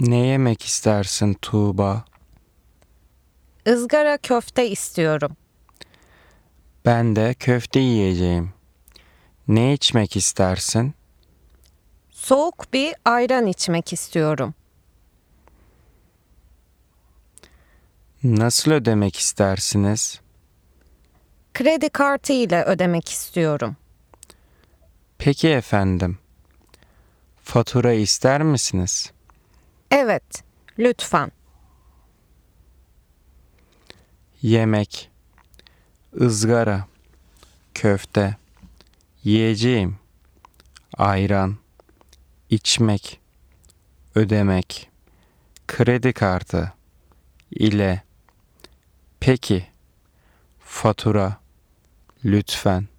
Ne yemek istersin Tuğba? Izgara köfte istiyorum. Ben de köfte yiyeceğim. Ne içmek istersin? Soğuk bir ayran içmek istiyorum. Nasıl ödemek istersiniz? Kredi kartı ile ödemek istiyorum. Peki efendim. Fatura ister misiniz? Evet, lütfen. Yemek, ızgara, köfte, yiyeceğim, ayran, içmek, ödemek, kredi kartı ile, peki, fatura, lütfen.